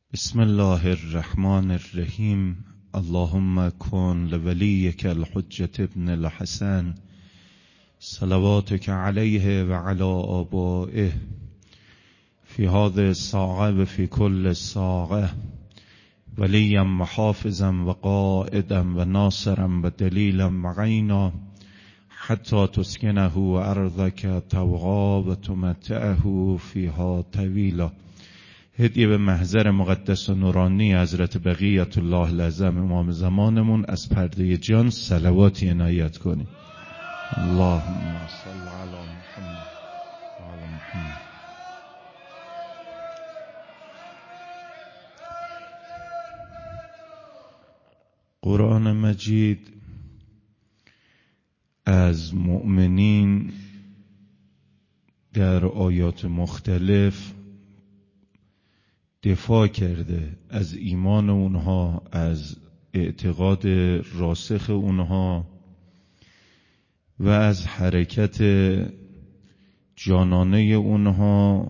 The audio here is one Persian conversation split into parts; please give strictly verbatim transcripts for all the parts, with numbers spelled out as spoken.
بسم الله الرحمن الرحیم. اللهم کن لولیک الحجة ابن الحسن صلواتك علیه و علی آبائه فی هذه الساعة و فی کل ساعة ولیا و حافظا و قائدا و ناصرا و دلیلا و عینا حتی تسکنه ارضک طوعا و تمتعه فیها طویلا. هدیه به محضر مقدس و نورانی حضرت بقیت الله العظم امام زمانمون از پرده جان صلواتی عنایت کنیم. اللهم صل علی محمد و علی محمد. قرآن مجید از مؤمنین در آیات مختلف دفاع کرده، از ایمان اونها، از اعتقاد راسخ اونها و از حرکت جانانه اونها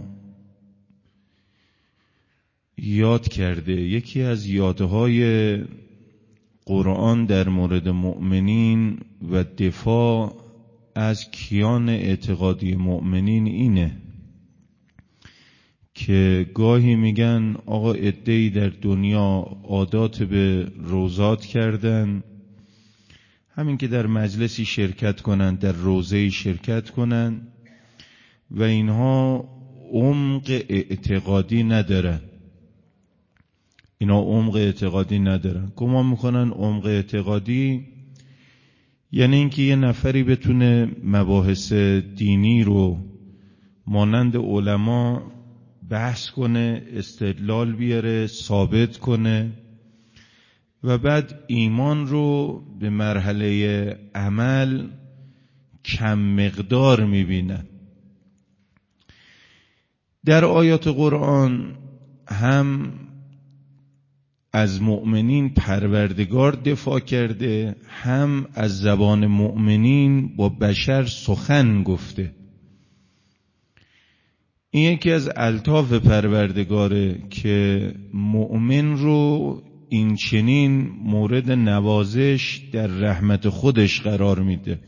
یاد کرده. یکی از یادهای قرآن در مورد مؤمنین و دفاع از کیان اعتقادی مؤمنین اینه که گاهی میگن آقا عده‌ای در دنیا عادات به روضات کردن، همین که در مجلسی شرکت کنن، در روضه‌ای شرکت کنن و اینها عمق اعتقادی ندارن. اینا عمق اعتقادی ندارن. گمان میکنن عمق اعتقادی یعنی اینکه یه نفری بتونه مباحث دینی رو مانند علما بحث کنه، استدلال بیاره، ثابت کنه و بعد ایمان رو به مرحله عمل کم مقدار میبینه. در آیات قرآن هم از مؤمنین پروردگار دفاع کرده، هم از زبان مؤمنین با بشر سخن گفته. این یکی از الطاف پروردگاره که مؤمن رو این چنین مورد نوازش در رحمت خودش قرار میده.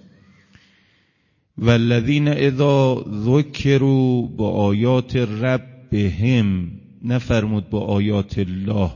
والذین اذا ذکروا با آیات ربهم، نفرمود با آیات الله،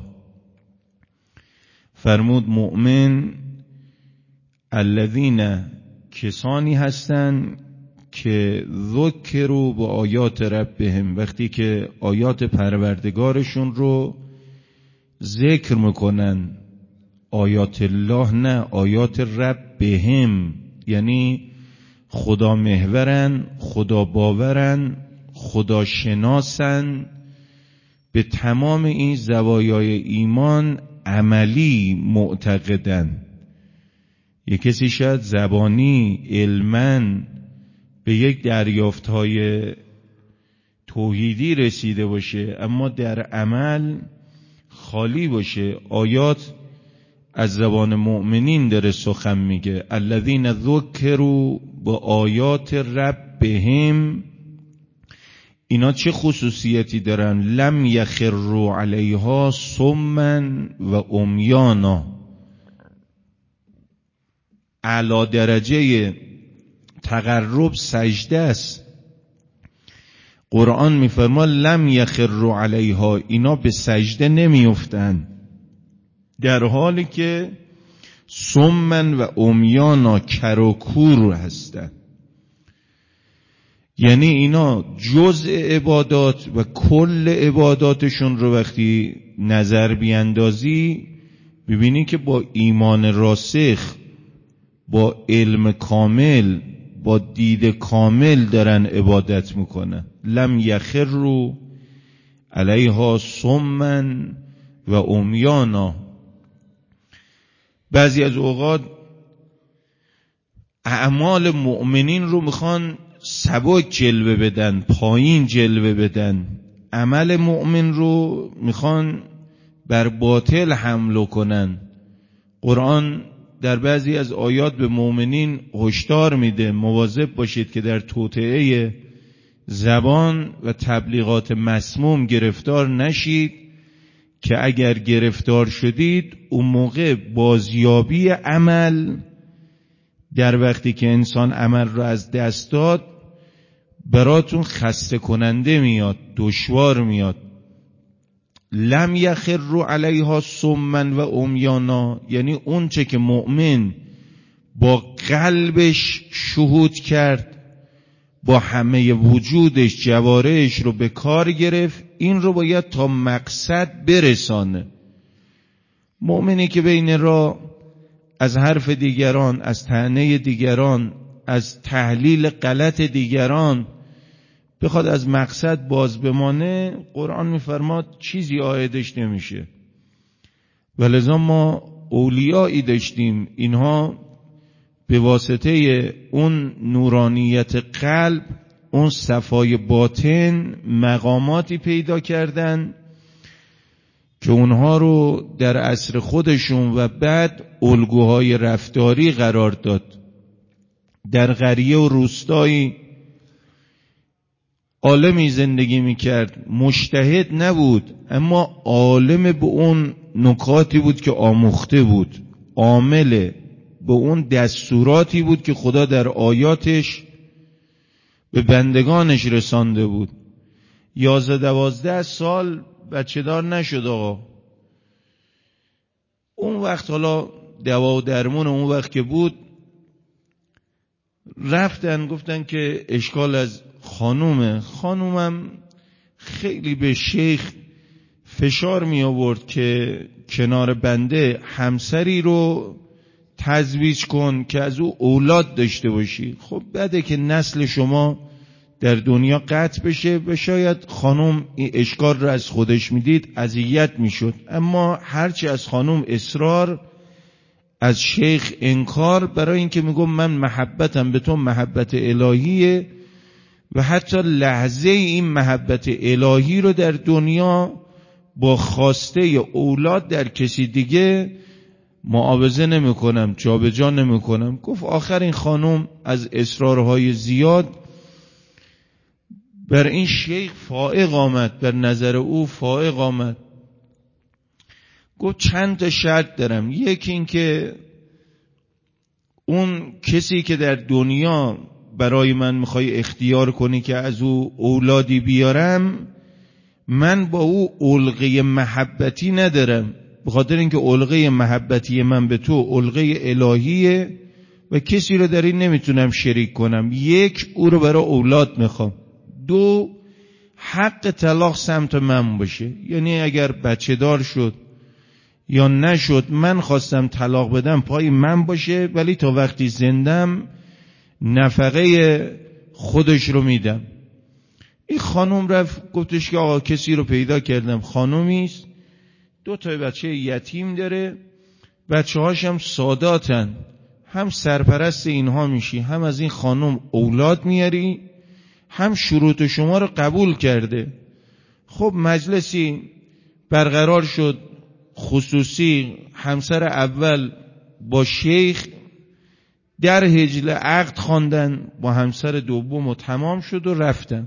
فرمود مؤمن الذین کسانی هستند که ذکروا با آیات ربهم، وقتی که آیات پروردگارشون رو ذکر میکنن. آیات الله نه، آیات ربهم، یعنی خدا محورن، خدا باورن، خدا شناسن، به تمام این زوایای ایمان عملی معتقدن. یک کسی شاید زبانی علماً به یک دریافت‌های توحیدی رسیده باشه اما در عمل خالی باشه. آیات از زبان مؤمنین داره سخن میگه. الذین ذکروا با آیات ربهم، اینا چه خصوصیتی دارن؟ لم یخروا علیها صما و عمیانا، اعلی درجه تقرب سجده است. قرآن میفرما لم یخروا علیها، اینا به سجده نمیافتند، در حالی که صما و عمیانا، کر و کور هستند. یعنی اینا جزء عبادات و کل عباداتشون رو وقتی نظر بیاندازی ببینی که با ایمان راسخ، با علم کامل، با دید کامل دارن عبادت میکنن. لم یخروا علیها صما و عمیانا. بعضی از اوقات اعمال مؤمنین رو میخوان سبک جلوه بدن، پایین جلوه بدن. عمل مؤمن رو میخوان بر باطل حمله کنن. قرآن در بعضی از آیات به مؤمنین هشدار میده مواظب باشید که در توطئه زبان و تبلیغات مسموم گرفتار نشید که اگر گرفتار شدید اون موقع بازیابی عمل در وقتی که انسان عمل رو از دست داد براتون خسته کننده میاد، دشوار میاد. لم یخروا علیها صما و عمیانا، یعنی اون چه که مؤمن با قلبش شهود کرد، با همه وجودش جوارحش رو به کار گرفت، این رو باید تا مقصد برسانه. مؤمنی که بین راه از حرف دیگران، از طعنه دیگران، از تحلیل غلط دیگران بخواد از مقصد باز بمانه، قرآن میفرماد چیزی عایدش نمیشه. ولذا ما اولیایی داشتیم، اینها به واسطه اون نورانیت قلب، اون صفای باطن مقاماتی پیدا کردن که اونها رو در عصر خودشون و بعد الگوهای رفتاری قرار داد. در قریه و روستایی عالمی زندگی میکرد، مجتهد نبود اما عالم به اون نکاتی بود که آموخته بود، عامل به اون دستوراتی بود که خدا در آیاتش به بندگانش رسانده بود. یازده دوازده سال بچه دار نشد آقا. اون وقت حالا دوا و درمون اون وقت که بود، رفتن گفتن که اشکال از خانومه. خانومم خیلی به شیخ فشار می آورد که کنار بنده همسری رو تزویج کن که از او اولاد داشته باشی. خب بده که نسل شما در دنیا قطع بشه و شاید خانم این اشکال رو از خودش میدید، اذیت میشد. اما هرچی از خانم اصرار، از شیخ انکار، برای اینکه میگم من محبتم به تو محبت الهیه و حتی لحظه این محبت الهی رو در دنیا با خواسته اولاد در کسی دیگه معاوضه نمی کنم، جا به جا نمی کنم. گفت آخر این خانم از اصرارهای زیاد بر این شیخ فائق آمد، بر نظر او فائق آمد. گفت چند تا شرط دارم. یکی این که اون کسی که در دنیا برای من میخوای اختیار کنی که از او اولادی بیارم، من با او علقه محبتی ندارم، به خاطر اینکه علقه محبتی من به تو علقه الهیه و کسی رو در این نمیتونم شریک کنم. یک، او رو برای اولاد میخوام. دو، حق طلاق سمت من باشه، یعنی اگر بچه دار شد یا نشد من خواستم طلاق بدم پای من باشه، ولی تا وقتی زندم نفقه خودش رو میدم. این خانم رفت گفتش که آقا کسی رو پیدا کردم، خانومیست، دو تا بچه یتیم داره، بچه هاشم ساداتن، هم سرپرست اینها میشی، هم از این خانم اولاد میاری، هم شروط شما رو قبول کرده. خب مجلسی برقرار شد خصوصی، همسر اول با شیخ در حجله عقد خواندن، با همسر دوم و تمام شد و رفتن.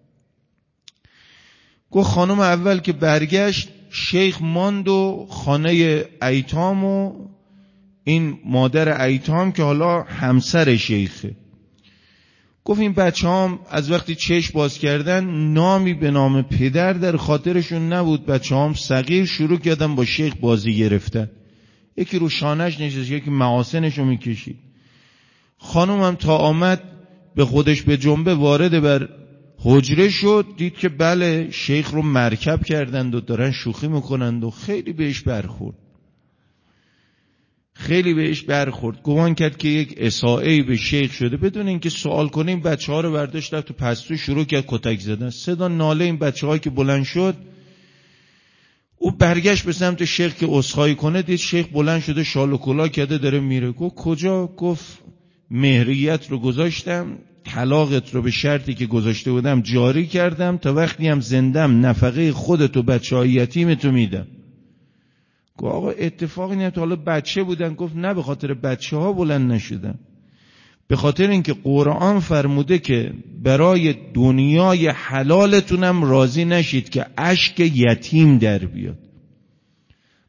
گفت خانم اول که برگشت، شیخ ماند و خانه ایتام و این مادر ایتام که حالا همسر شیخه. گفت این بچه هم از وقتی چشم باز کردن نامی به نام پدر در خاطرشون نبود. بچه هم صغیر شروع کردن با شیخ بازی گرفتن، یکی رو شانش نشست، یکی محاسنشو میکشید. خانم هم تا آمد به خودش به جنبه وارد بر حجره شد، دید که بله شیخ رو مرکب کردند و دارن شوخی میکنند و خیلی بهش برخورد. خیلی بهش برخورد گمان کرد که یک اساءه‌ای به شیخ شده. بدون اینکه سوال کنه این بچه ها رو برداشت رفت تو پستو شروع کرد کتک زدن. صدا ناله این بچه هایی که بلند شد، او برگشت به سمت شیخ که عذرخواهی کنه، دید شیخ بلند شده شال و کلاه کرده داره میره. گفت کجا؟ گفت مهریت رو گذاشتم، طلاقت رو به شرطی که گذاشته بودم جاری کردم، تا وقتی هم زندم نفقه خودت و بچه های یتیمتو میدم. گفت آقا اتفاقی نه، تا حالا بچه بودن. گفت نه، به خاطر بچه ها بلند نشدن، به خاطر اینکه قرآن فرموده که برای دنیای حلالتونم راضی نشید که اشک یتیم در بیاد.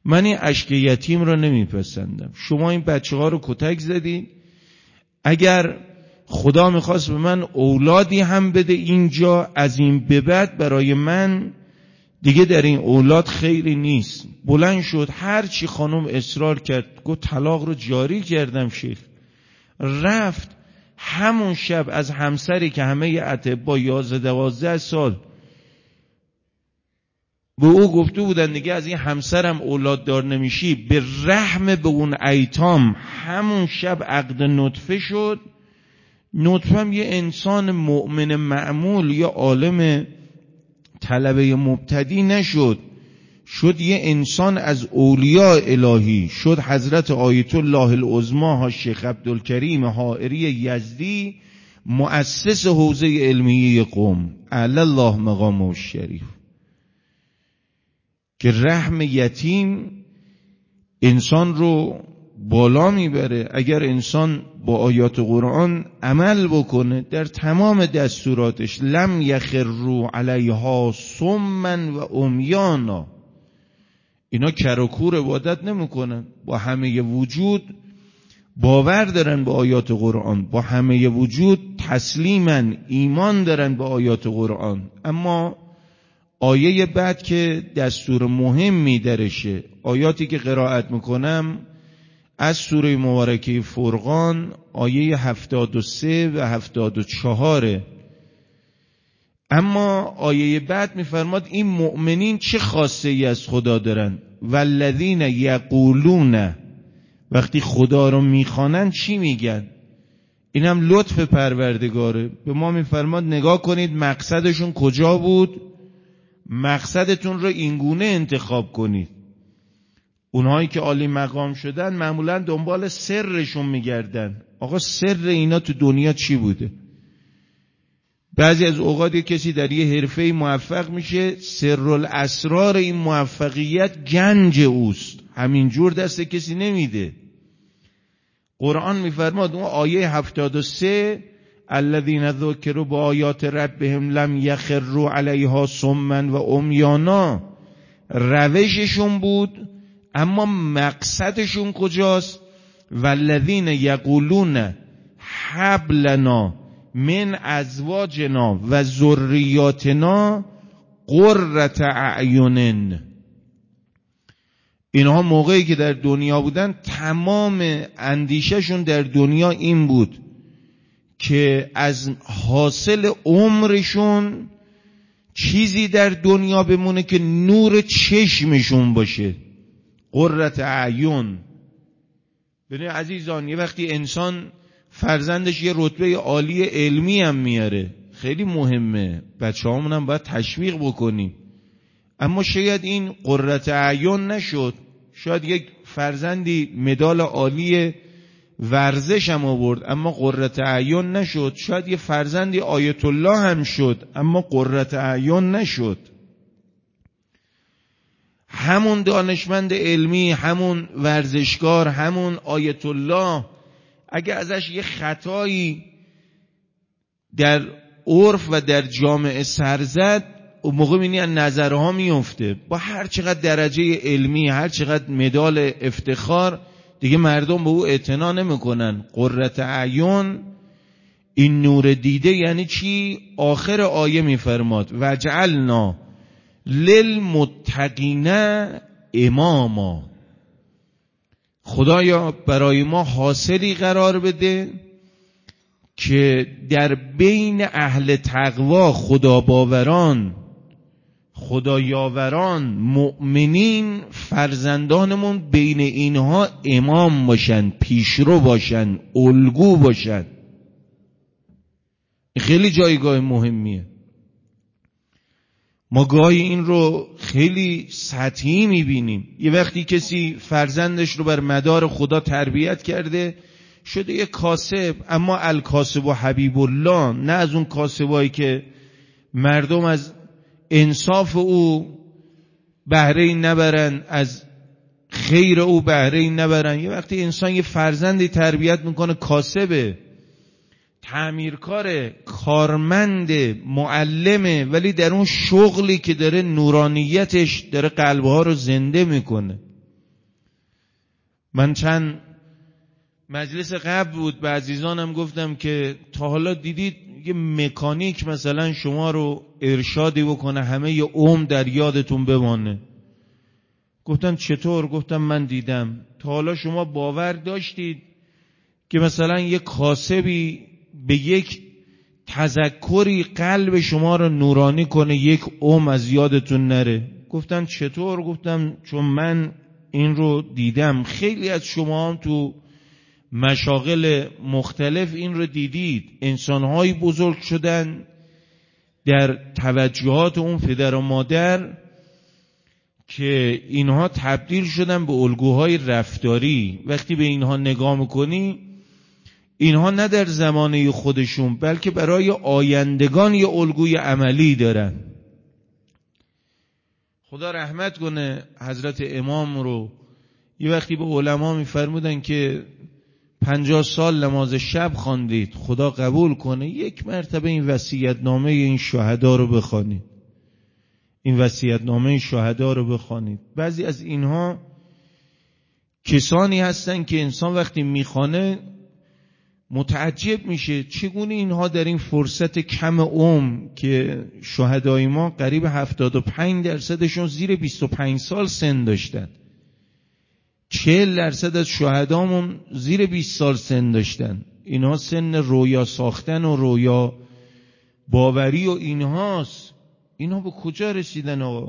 من این اشک یتیم رو نمیپسندم. شما این بچه ها رو کتک زدید، اگر خدا میخواست به من اولادی هم بده اینجا، از این به بعد برای من دیگه در این اولاد خیری نیست. بلند شد، هر چی خانم اصرار کرد، گفت طلاق رو جاری کردم شیخ. رفت همون شب از همسری که همه اطباء یازده دوازده سال به او گفته بودن دیگه از این همسرم اولاد دار نمیشی، به رحم به اون ایتام همون شب عقد نطفه شد. نطفه هم یه انسان مؤمن معمول یا عالم طلبه مبتدی نشد، شد یه انسان از اولیاء الهی، شد حضرت آیت الله العظمی ها شیخ عبدالکریم حائری یزدی، مؤسس حوزه علمیه قم، اعلی الله مقامه الشریف. که رحم یتیم انسان رو بالا میبره. اگر انسان با آیات قرآن عمل بکنه در تمام دستوراتش، لم یخروا علیها صما و عمیانا، اینا کرکور عبادت نمیکنن، با همه وجود باور دارن به آیات قرآن، با همه وجود تسلیمن، ایمان دارن به آیات قرآن، اما آیه بعد که دستور مهمی درشه، آیاتی که قرائت میکنم از سوره مبارکه فرقان آیه هفتاد و سه و هفتاد و چهار. اما آیه بعد میفرماد این مؤمنین چه خاصه ای از خدا دارن؟ والذین یقولون، وقتی خدا رو میخوانن چی میگن؟ این هم لطف پروردگاره. به ما میفرماد نگاه کنید مقصدشون کجا بود، مقصدتون رو اینگونه انتخاب کنید. اونهایی که عالی مقام شدن معمولا دنبال سرشون میگردن. آقا سر اینا تو دنیا چی بوده؟ بعضی از اوقات کسی در یه حرفه موفق میشه، سر الاسرار این موفقیت گنج اوست، همینجور دست کسی نمیده. قرآن میفرماد اون آیه هفتاد و سه الذین ذکروا بآیات ربهم لم یخروا علیها صما و عمیانا، روششون بود اما مقصدشون کجاست؟ والذین یقولون هب لنا من ازواجنا و ذریاتنا قرة اعین. اینها موقعی که در دنیا بودن تمام اندیشهشون در دنیا این بود که از حاصل عمرشون چیزی در دنیا بمونه که نور چشمشون باشه. قرة اعین. ببین عزیزان، یه وقتی انسان فرزندش یه رتبه عالی علمی هم میاره، خیلی مهمه، بچه همون هم باید تشویق بکنیم، اما شاید این قرة اعین نشد. شاید یک فرزندی مدال عالی ورزش هم آورد اما قرة اعین نشد. شاید یه فرزندی آیت الله هم شد اما قرة اعین نشد. همون دانشمند علمی، همون ورزشکار، همون آیت الله، اگه ازش یه خطایی در عرف و در جامعه سر زد، اون موقع می‌بینی از نظرها میفته. با هر چقدر درجه علمی، هر چقدر مدال افتخار، دیگه مردم به او اعتنا نمی‌کنن. قرة اعین، این نور دیده یعنی چی؟ آخر آیه می‌فرماد وجعلنا للمتقین اماما. خدایا برای ما حاصلی قرار بده که در بین اهل تقوا، خدا باوران، خدایاوران، مؤمنین، فرزندانمون بین اینها امام باشن، پیشرو باشن، الگو باشن. خیلی جایگاه مهمیه. ما گاهی این رو خیلی سطحی میبینیم. یه وقتی کسی فرزندش رو بر مدار خدا تربیت کرده، شده یه کاسب، اما الکاسب و حبیب الله، نه از اون کاسبایی که مردم از انصاف او بهره این نبرن، از خیر او بهره این نبرن. یه وقتی انسان یه فرزندی تربیت میکنه، کاسبه، تعمیرکاره، کارمند، معلمه، ولی در اون شغلی که داره نورانیتش داره قلبها رو زنده میکنه. من چند مجلس قبل بود به عزیزانم گفتم که تا حالا دیدید یه مکانیک مثلا شما رو ارشادی بکنه همه ی عمر در یادتون بمانه؟ گفتن چطور؟ گفتم من دیدم. تا حالا شما باور داشتید که مثلا یک کاسبی به یک تذکری قلب شما رو نورانی کنه یک عمر از یادتون نره؟ گفتن چطور؟ گفتم چون من این رو دیدم. خیلی از شما هم تو مشاغل مختلف این رو دیدید، انسان‌های بزرگ شدن در توجهات اون پدر و مادر که اینها تبدیل شدن به الگوهای رفتاری. وقتی به اینها نگاه میکنی، اینها نه در زمانه خودشون بلکه برای آیندگان یه الگوی عملی دارن. خدا رحمت کنه حضرت امام رو. یه وقتی به علما میفرمودن که پنجاه سال نماز شب خواندید، خدا قبول کنه یک مرتبه این وصیت‌نامه این شهدا رو بخوانید. این وصیت‌نامه شهدا رو بخوانید. بعضی از اینها کسانی هستن که انسان وقتی میخوانه متعجب میشه چگونه اینها در این فرصت کم عمر که شهدای ما قریب هفتاد و پنج درصدشون زیر بیست و پنج سال سن داشتن، چهل درصد از شهدامون زیر بیست سال سن داشتن. اینها سن رویا ساختن و رویا باوری و اینهاست. اینها به کجا رسیدن آقا؟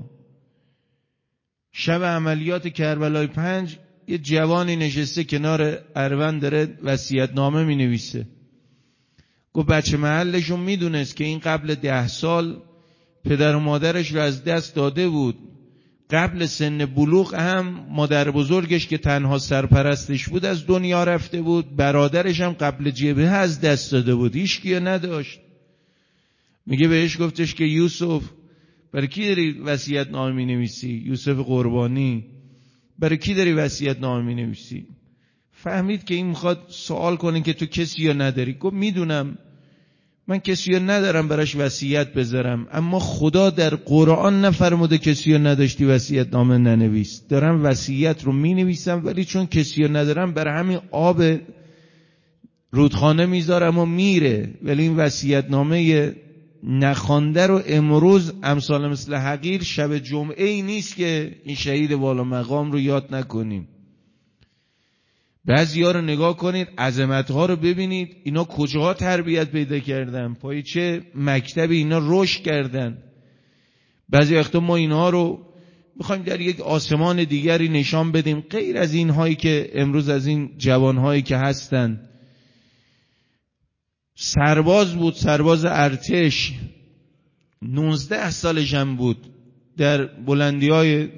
شب عملیات کربلای پنج یه جوانی نشسته کنار اروند داره وصیت‌نامه می نویسه. گفت بچه محلشون میدونست که این قبل ده سال پدر و مادرش رو از دست داده بود. قبل سن بلوغ هم مادر بزرگش که تنها سرپرستش بود از دنیا رفته بود. برادرش هم قبل جبهه از دست داده بود، هیچ کیو نداشت. میگه بهش گفتش که یوسف برای کی داری وصیت‌نامه می‌نویسی؟ یوسف قربانی برای کی داری وصیت‌نامه می‌نویسی؟ فهمید که این میخواد سوال کنه که تو کسی رو نداری. گفت میدونم من کسی رو ندارم براش وصیت بذارم، اما خدا در قرآن نفرموده کسی رو نداشتی وصیت‌نامه ننویس. دارم وصیت رو مینویسم ولی چون کسی رو ندارم برای همین آب رودخانه میذارم و میره. ولی این وصیت‌نامه نخوانده رو امروز امثال مثل حقیر شب جمعه ای نیست که این شهید والا مقام رو یاد نکنیم. بعضی ها رو نگاه کنید، عظمت ها رو ببینید، اینا کجاها تربیت پیدا کردن، پای چه مکتبی اینا رشد کردن. بعضی وقتا ما اینها رو میخوایم در یک آسمان دیگری نشان بدیم غیر از این هایی که امروز از این جوان هایی که هستن. سرباز بود، سرباز ارتش، نوزده سالش هم بود، در بلندی های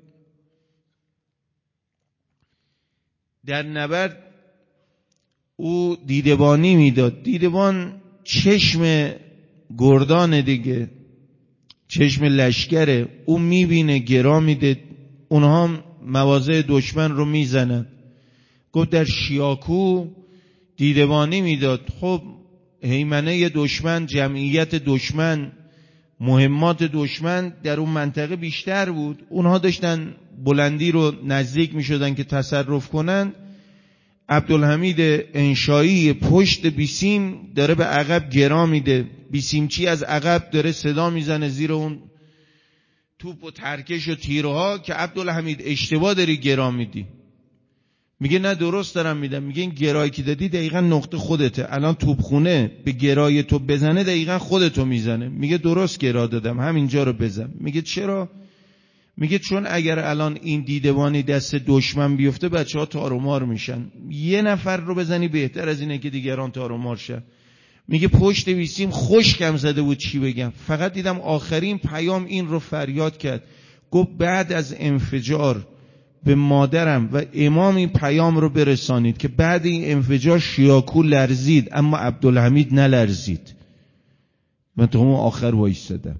در نبرد او دیدبانی میداد. دیدبان چشم گردان دیگه، چشم لشکره. او میبینه، گرا میده، اونها هم مواضع دشمن رو میزنن. گفت در شیاکو دیدبانی میداد. خب هیمنه دشمن، جمعیت دشمن، مهمات دشمن در اون منطقه بیشتر بود. اونها داشتن بلندی رو نزدیک می شدن که تصرف کنن. عبدالحمید انشایی پشت بیسیم داره به عقب گرا میده. بیسیمچی از عقب داره صدا میزنه زیر اون توپ و ترکش و تیرها که عبدالحمید اشتباه داری گرا میدی. میگه نه درست دارم میدم. میگه این گرایی که دادی دقیقا نقطه خودته. الان توپخونه به گرای تو بزنه دقیقا خودتو میزنه. میگه درست گرا دادم، همینجا رو بزن. میگه چرا؟ میگه چون اگر الان این دیدبانی دست دشمن بیفته بچه ها تار و مار میشن. یه نفر رو بزنی بهتر از اینه که دیگران تار و مار شن. میگه پشت ویسیم خوشکم زده بود چی بگم، فقط دیدم آخرین پیام این رو فریاد کرد. گفت بعد از انفجار به مادرم و امام این پیام رو برسانید که بعد این انفجار شیاکو لرزید اما عبدالحمید نلرزید. من تو اون آخر وایستادم.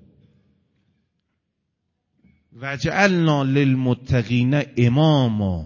وجعلنا للمتقین اماما.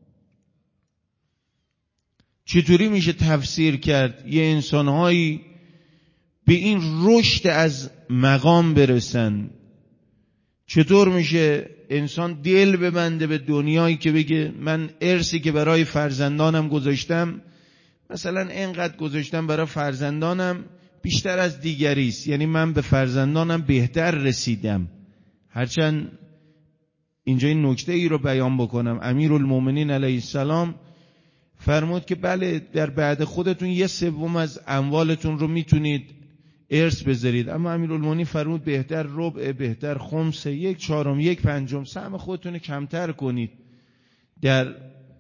چطوری میشه تفسیر کرد یه انسانهایی به این رشد از مقام برسن، چطور میشه انسان دل ببنده به دنیایی که بگه من ارثی که برای فرزندانم گذاشتم، مثلا اینقدر گذاشتم برای فرزندانم بیشتر از دیگری است، یعنی من به فرزندانم بهتر رسیدم. هرچند اینجا این نکته ای رو بیان بکنم، امیرالمومنین علیه السلام فرمود که بله در بعد خودتون یه سوم از اموالتون رو میتونید ارث بذارید، اما امیرالمومنین فرمود بهتر ربع، بهتر خمس، یک چهارم، یک پنجم، سهم خودتون کمتر کنید در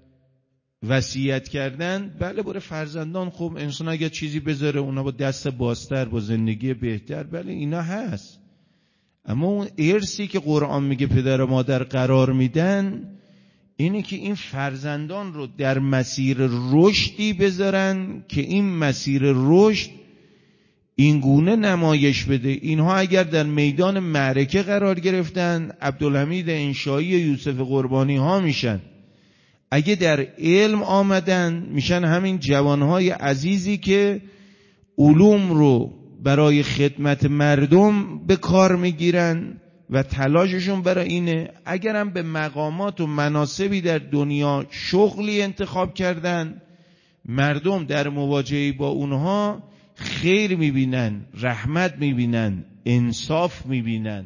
وصیت کردن. بله برای فرزندان خب انسان اگر چیزی بذاره اونا با دست بازتر، با زندگی بهتر، بله اینا هست، اما اون ارثی که قرآن میگه پدر و مادر قرار میدن اینه که این فرزندان رو در مسیر رشدی بذارن که این مسیر رشد این گونه نمایش بده. اینها اگر در میدان معرکه قرار گرفتن عبدالحمید انشایی یوسف قربانی ها میشن، اگه در علم آمدن میشن همین جوانهای عزیزی که علوم رو برای خدمت مردم به کار میگیرن و تلاششون برای اینه. اگرم به مقامات و مناصبی در دنیا شغلی انتخاب کردن، مردم در مواجهه با اونها خیر میبینن، رحمت میبینن، انصاف میبینن.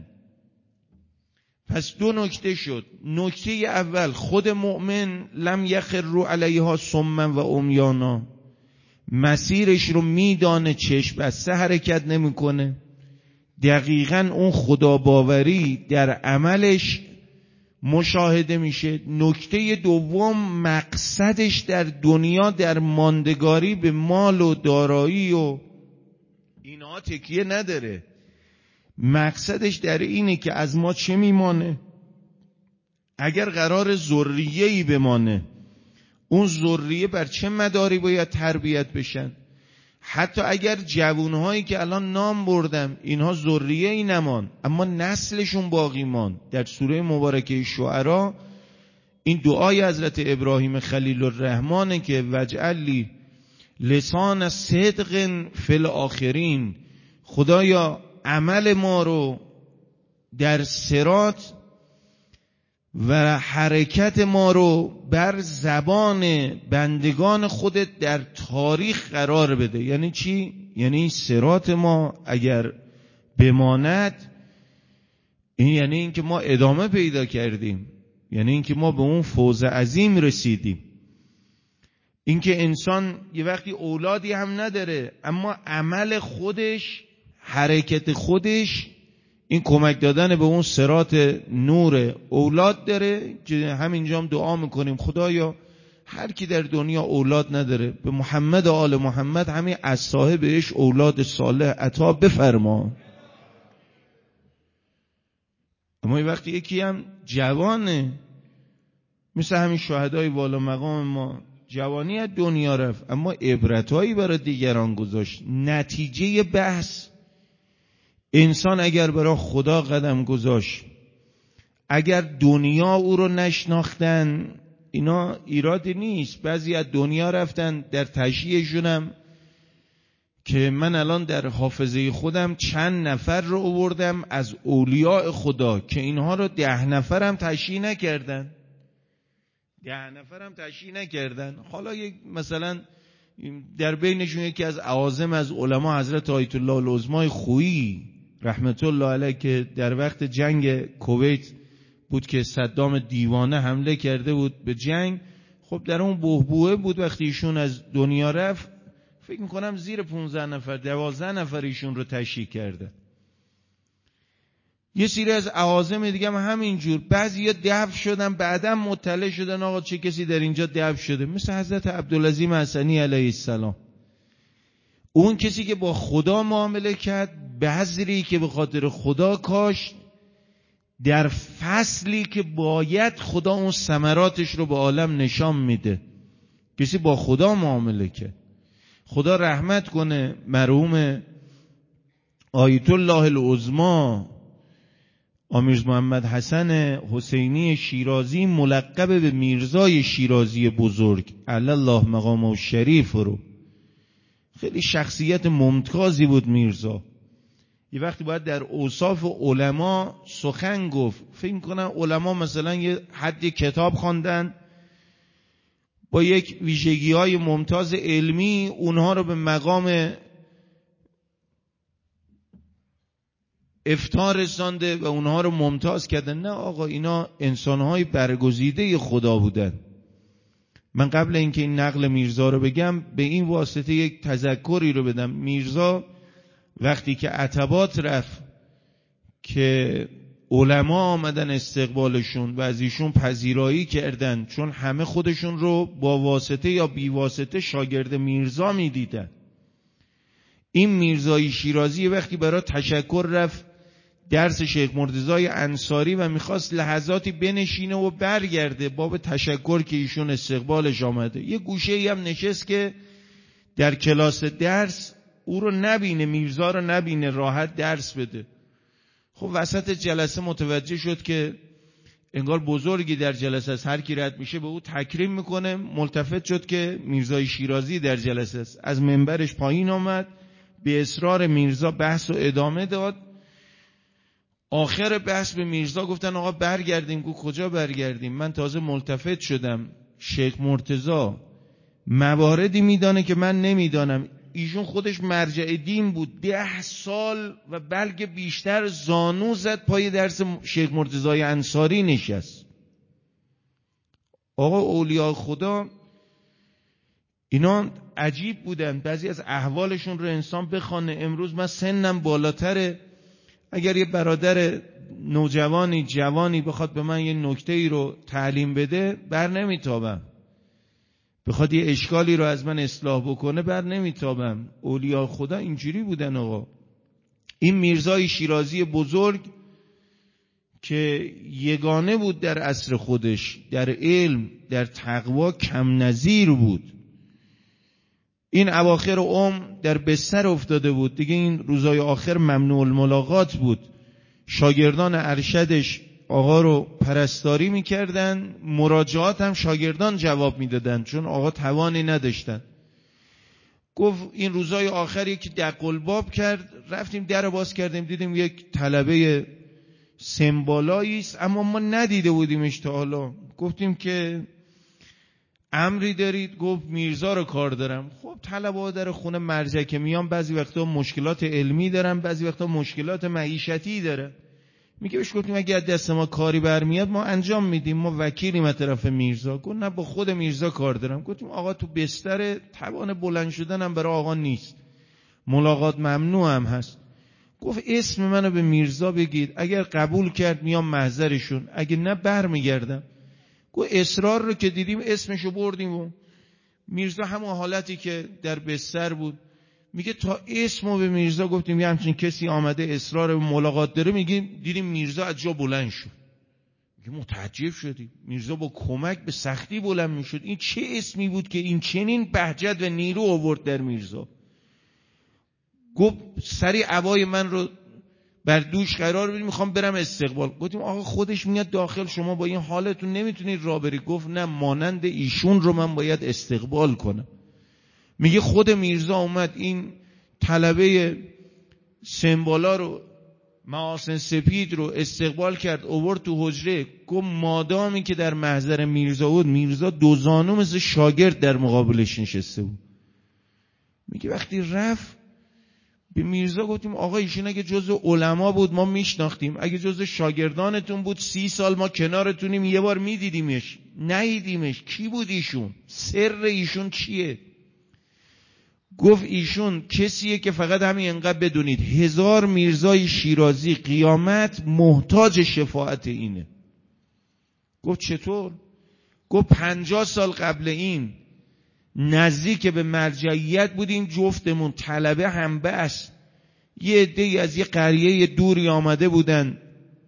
پس دو نکته شد. نکته اول، خود مؤمن لم یخر علیها صما و عمیانا، مسیرش رو میدانه، چشم بسته حرکت نمیکنه، دقیقاً اون خدا باوری در عملش مشاهده میشه. نکته دوم، مقصدش در دنیا در ماندگاری به مال و دارایی و اینها تکیه نداره، مقصدش در اینه که از ما چه میمانه. اگر قرار ذریه‌ای بمانه، اون ذریه بر چه مداری باید تربیت بشن. حتی اگر جوانهایی که الان نام بردم اینها ذریه‌ای نمان اما نسلشون باقی مان، در سوره مبارکه شعرا این دعای حضرت ابراهیم خلیل الرحمنه که وجعل لی لسان صدق فی الاخرین، خدایا عمل ما رو در صراط و حرکت ما رو بر زبان بندگان خودت در تاریخ قرار بده. یعنی چی؟ یعنی صراط ما اگر بماند، این یعنی این که ما ادامه پیدا کردیم، یعنی این که ما به اون فوز عظیم رسیدیم. این که انسان یه وقتی اولادی هم نداره اما عمل خودش، حرکت خودش، این کمک دادن به اون صراط نور اولاد داره. همینجا هم دعا میکنیم خدایا هر کی در دنیا اولاد نداره به محمد و آل محمد همین از صاحبش اولاد صالح عطا بفرما. اما وقتی یکی هم جوانه، مثل همین شهدای والا مقام ما، جوانی از دنیا رفت اما عبرتایی برای دیگران گذاشت. نتیجه بحث انسان اگر برای خدا قدم گذاشت، اگر دنیا او رو نشناختن، اینا ایرادی نیست. بعضی از دنیا رفتن، در تشییعشونم که من الان در حافظه خودم چند نفر رو آوردم از اولیاء خدا که اینها رو ده نفرم تشییع نکردن، ده نفرم تشییع نکردن. حالا یک مثلا در بینشون یکی از اعاظم از علما حضرت آیت الله العظمای خویی رحمت الله علیه که در وقت جنگ کویت بود که صدام دیوانه حمله کرده بود به جنگ، خب در اون بحبوحه بود. وقتی ایشون از دنیا رفت فکر میکنم زیر پونزده نفر دوازده نفر ایشون رو تشییع کرده. یه سری از اعاظم دیگه هم همینجور، بعضیا دفن شدن بعداً مطلع شدن آقا چه کسی در اینجا دفن شده، مثل حضرت عبدالعظیم حسنی علیه السلام. اون کسی که با خدا معامله کرد، بذری که به خاطر خدا کاشت، در فصلی که باید خدا اون ثمراتش رو به عالم نشان میده. کسی با خدا معامله کرد. خدا رحمت کنه مرحوم آیت الله العظمی آمیرز محمد حسن حسینی شیرازی، ملقب به میرزای شیرازی بزرگ علی الله مقامه شریف رو. خیلی شخصیت ممتازی بود میرزا. یه وقتی باید در اوصاف علما سخن گفت. فکر کنم علما مثلا یه حدی کتاب خواندن با یک ویژگی‌های ممتاز علمی، اونها رو به مقام افتار رسانده و اونها رو ممتاز کردن. نه آقا، اینا انسان‌های برگزیده خدا بودن. من قبل اینکه این نقل میرزا رو بگم به این واسطه یک تذکری رو بدم. میرزا وقتی که عتبات رفت که علما آمدن استقبالشون و از ایشون پذیرایی کردن، چون همه خودشون رو با واسطه یا بی واسطه شاگرد میرزا میدیدن. این میرزای شیرازی وقتی برای تشکر رفت درس شیخ مرتضی انصاری و میخواست لحظاتی بنشینه و برگرده باب تشکر که ایشون استقبالش آمده، یه گوشه ای هم نشست که در کلاس درس او رو نبینه، میرزا رو نبینه، راحت درس بده. خب وسط جلسه متوجه شد که انگار بزرگی در جلسه است، هر کی رد میشه به او تکریم میکنه. ملتفت شد که میرزای شیرازی در جلسه است، از منبرش پایین آمد، به اصرار میرزا بحث و ادامه داد. آخر بحث به میرزا گفتن آقا برگردیم. گفت کجا برگردیم؟ من تازه ملتفت شدم، شیخ مرتضی مواردی میدانه که من نمیدانم. ایشون خودش مرجع دین بود، ده سال و بلکه بیشتر زانو زد پای درس شیخ مرتضی انصاری نشست. آقا اولیاء خدا اینا عجیب بودن، بعضی از احوالشون رو انسان بخونه. امروز من سنم بالاتره، اگر یه برادر نوجوانی جوانی بخواد به من یه نکته‌ای رو تعلیم بده بر نمیتابم، بخواد یه اشکالی رو از من اصلاح بکنه بر نمیتابم. اولیاء خدا اینجوری بودن. آقا این میرزای شیرازی بزرگ که یگانه بود در عصر خودش، در علم، در تقوا کم نظیر بود. این اواخر عمر در بستر افتاده بود دیگه، این روزای آخر ممنوع الملاقات بود. شاگردان ارشدش آقا رو پرستاری میکردن، مراجعات هم شاگردان جواب میدادن چون آقا توانی نداشتن. گفت این روزای آخری که دق الباب کرد، رفتیم در باز کردیم دیدیم یک طلبه سمبالایی است اما ما ندیده بودیمش تا حالا. گفتیم که امری دارید؟ گفت میرزا رو کار دارم. خب طلبه در خونه مرجع که میان بعضی وقتا مشکلات علمی دارن، بعضی وقتا مشکلات معیشتی داره. میگه بهش گفتیم اگه از دست ما کاری برمیاد ما انجام میدیم، ما وکیلیم از طرف میرزا. گفت نه با خود میرزا کار دارم. گفتیم آقا تو بستر، توان بلند شدن هم برای آقا نیست، ملاقات ممنوع هم هست. گفت اسم منو به میرزا بگید، اگر قبول کرد میام محضرشون، اگه نه برمیگردم. گفت اصرار رو که دیدیم اسمشو بردیم و میرزا همون حالتی که در بستر بود. میگه تا اسمو به میرزا گفتیم یه همچین کسی آمده اصرار به ملاقات داره، میگیم دیدیم میرزا از جا بلند شد. میگه متعجب شدیم، میرزا با کمک به سختی بلند میشد. این چه اسمی بود که این چنین بهجت و نیرو آورد در میرزا؟ گفت سری عبای من رو بر دوش قرار بدید، میخوام برم استقبال. گفتیم آقا خودش میاد داخل، شما با این حالتون نمیتونید راه بری. گفت نه، مانند ایشون رو من باید استقبال کنم. میگه خود میرزا اومد این طلبه سمبالا رو، محاسن سپید رو استقبال کرد، آورد تو حجره. گفت مادامی که در محضر میرزا بود، میرزا دو زانو مثل شاگرد در مقابلش نشسته بود. میگه وقتی رفت به میرزا گفتیم آقا ایشون اگه جزء علما بود ما میشناختیم، اگه جزء شاگردانتون بود سی سال ما کنارتونیم یه بار میدیدیمش، ندیدیمش. کی بود ایشون؟ سر ایشون چیه؟ گفت ایشون کسیه که فقط همین انقدر بدونید هزار میرزای شیرازی قیامت محتاج شفاعت اینه. گفت چطور؟ گفت پنجاه سال قبل این نزدیک به مرجعیت بودیم جفتمون، طلبه هم بس. یه عده‌ای از یه قریه دوری آمده بودن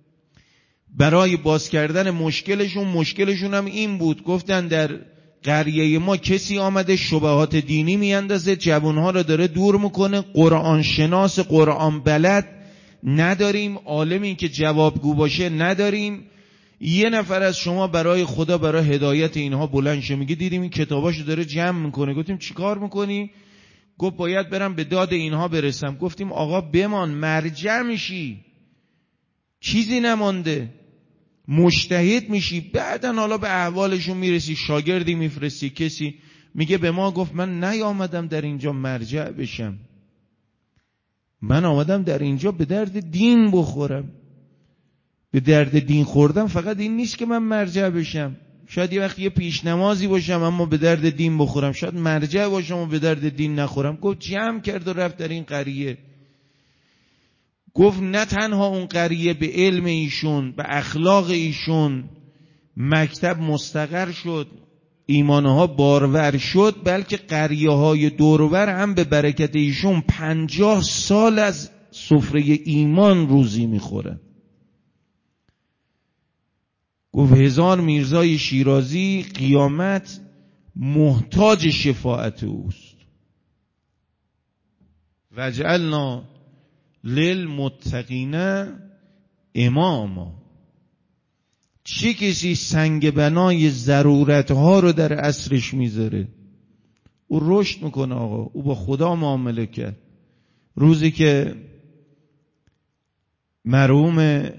برای باز کردن مشکلشون. مشکلشون هم این بود، گفتن در قریه ما کسی آمده شبهات دینی میاندازه، جوانها رو داره دور میکنه، قرآن شناس قرآن بلد نداریم، عالمی که جوابگو باشه نداریم. یه نفر از شما برای خدا برای هدایت اینها بلند شه. میگه دیدیم این کتاباشو داره جمع میکنه. گفتیم چیکار میکنی؟ گفت باید برم به داد اینها برسم. گفتیم آقا بمان، مرجع میشی، چیزی نمانده، مجتهد میشی، بعدن حالا به احوالشون میرسی، شاگردی میفرستی، کسی میگه به ما گفت من نیامدم در اینجا مرجع بشم، من آمدم در اینجا به درد دین بخورم. به درد دین خوردم فقط این نیست که من مرجع بشم، شاید یه وقت یه پیش نمازی باشم اما به درد دین بخورم، شاید مرجع باشم و به درد دین نخورم. گفت جمع کرد و رفت در این قریه. گفت نه تنها اون قریه به علم ایشون، به اخلاق ایشون مکتب مستقر شد، ایمانها بارور شد، بلکه قریه های دورور هم به برکت ایشون پنجاه سال از سفره ایمان روزی میخوره. گفت هزار میرزای شیرازی قیامت محتاج شفاعت اوست. وجعلنا للمتقین اماما. چه کسی سنگ بنای ضرورتها رو در عصرش میذاره، او رشد میکنه آقا، او با خدا معامله کرد. روزی که مرحوم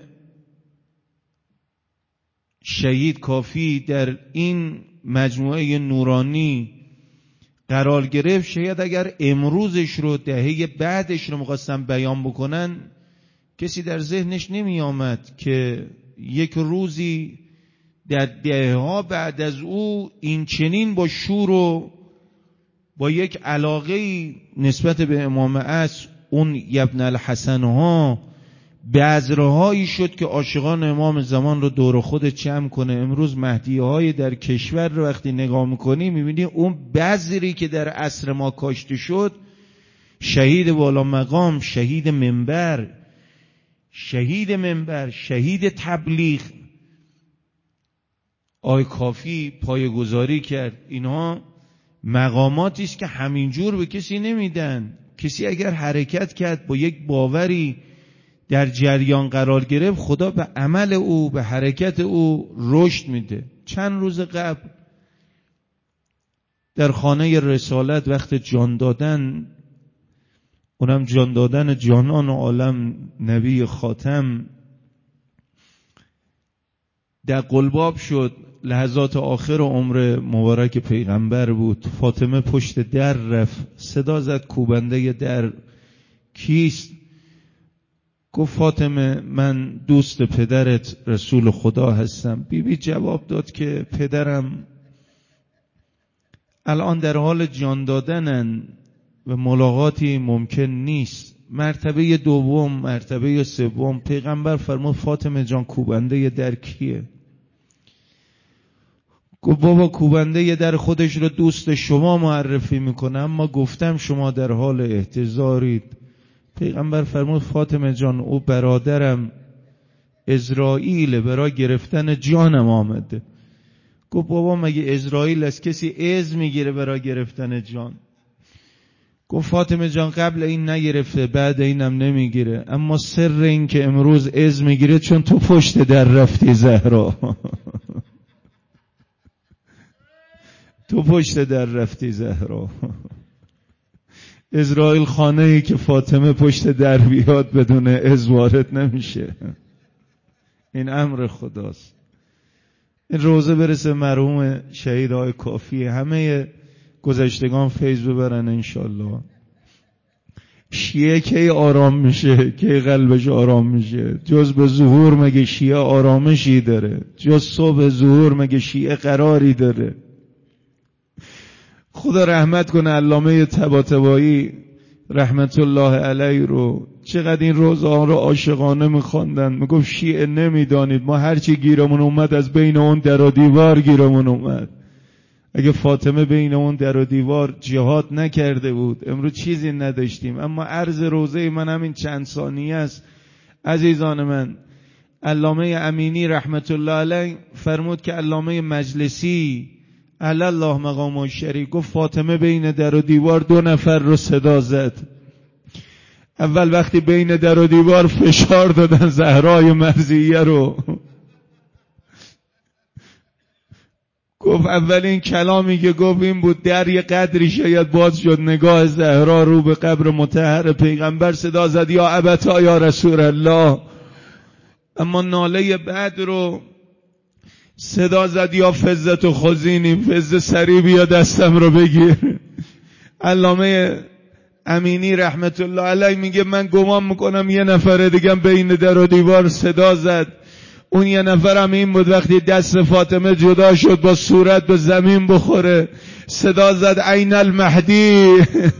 شهید کافی در این مجموعه نورانی قرار گرفت، شاید اگر امروزش رو، دهه بعدش رو می‌خواستن بیان بکنن، کسی در ذهنش نمی آمد که یک روزی در دهه‌ها بعد از او این چنین با شور و با یک علاقه نسبت به امام عصر، اون ابن الحسن ها، بذرهایی شد که عاشقان امام زمان رو دور خود جمع کنه. امروز مهدیه های در کشور رو وقتی نگاه میکنی میبینی اون بذری که در عصر ما کاشته شد، شهید والا مقام، شهید منبر، شهید منبر، شهید تبلیغ، آی کافی پایه‌گذاری کرد. اینها مقاماتی است که همینجور به کسی نمیدن. کسی اگر حرکت کرد با یک باوری در جریان قرار گرفت، خدا به عمل او، به حرکت او رشد میده. چند روز قبل در خانه رسالت وقت جان دادن، اونم جان دادن جانان و عالم نبی خاتم، در قلباب شد، لحظات آخر عمر مبارک پیغمبر بود. فاطمه پشت در رفت، صدا زد کوبنده در کیست؟ گفت فاطمه من دوست پدرت رسول خدا هستم. بی بی جواب داد که پدرم الان در حال جان دادنن و ملاقاتی ممکن نیست. مرتبه دوم، مرتبه سوم، پیغمبر فرمود فاطمه جان کوبنده در کیه؟ گفت بابا کوبنده در خودش رو دوست شما معرفی میکنه، اما گفتم شما در حال احتضارید. پیغمبر فرمود فاطمه جان او برادرم اسرائیل، برای گرفتن جانم آمده. گفت بابا مگه اسرائیل از کسی اذن میگیره برای گرفتن جان؟ گفت فاطمه جان قبل این نگرفته، بعد اینم نمیگیره، اما سر این که امروز اذن میگیره چون تو پشت در رفتی زهرا. تو پشت در رفتی زهرا. اسرائیل خانه‌ای که فاطمه پشت در بیاد بدون اذن وارد نمیشه. این امر خداست. این روزه برسه مرحوم شهید آقای کافی، همه گذشتگان فیض ببرن انشالله. شیعه کی آرام میشه؟ کی قلبش آرام میشه؟ جز به ظهور مگه شیعه آرامشی داره؟ جز صبح ظهور مگه شیعه قراری داره؟ خدا رحمت کنه علامه طباطبایی رحمت الله علیه رو، چقدر این روزها رو عاشقانه میخواندن. میگفت شیعه نمیدانید ما هرچی گیرمون اومد از بین اون در و دیوار گیرمون اومد. اگه فاطمه بین اون در و دیوار جهاد نکرده بود امروز چیزی نداشتیم. اما عرض روزه من همین چند ثانیه است. عزیزان من، علامه امینی رحمت الله علیه فرمود که علامه مجلسی علی الله مقام شریف گفت فاطمه بین در و دیوار دو نفر رو صدا زد. اول وقتی بین در و دیوار فشار دادن زهرای مرضیه رو، گفت اولین کلامی که گفت این بود در یه قدری شاید باز شد نگاه زهرا رو به قبر مطهر پیغمبر، صدا زد یا ابتا یا رسول الله. اما ناله بعد رو صدا زد یا فزت و خزینی، فزه سری بیا دستم رو بگیر. علامه امینی رحمت الله علیه میگه من گمان میکنم یه نفر دیگه بین در و دیوار صدا زد، اون یه نفرم این بود وقتی دست فاطمه جدا شد با صورت به زمین بخوره صدا زد عین المهدی.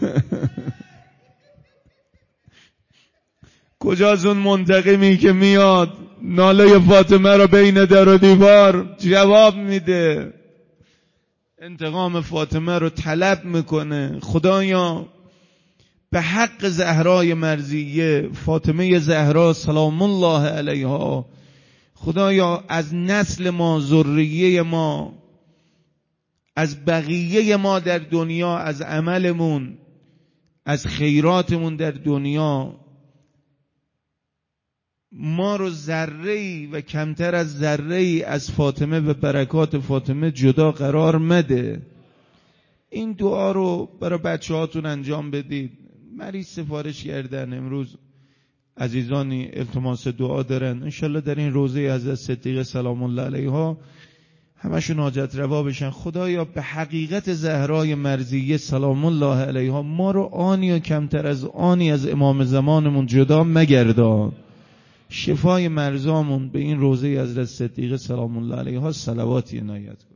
کجاست اون منتقمی که میاد ناله فاطمه رو بین در و دیوار جواب میده، انتقام فاطمه رو طلب میکنه؟ خدایا به حق زهرای مرضیه، فاطمه زهرا سلام الله علیها، خدایا از نسل ما، ذریه ما، از بقیه ما در دنیا، از عملمون، از خیراتمون در دنیا، ما رو ذره‌ای و کمتر از ذره‌ای از فاطمه و برکات فاطمه جدا قرار مده. این دعا رو برای بچه هاتون انجام بدید. مریض سفارش کردن امروز، عزیزانی التماس دعا دارن، انشالله در این روزه حضرت صدیقه سلام الله علیها همشون حاجت روا بشن. خدایا به حقیقت زهرای مرضیه سلام الله علیها ما رو آنی و کمتر از آنی از امام زمانمون جدا مگردان. شفای مرزامون به این روزه حضرت صدیقه سلام الله علیها صلواتی عنایت.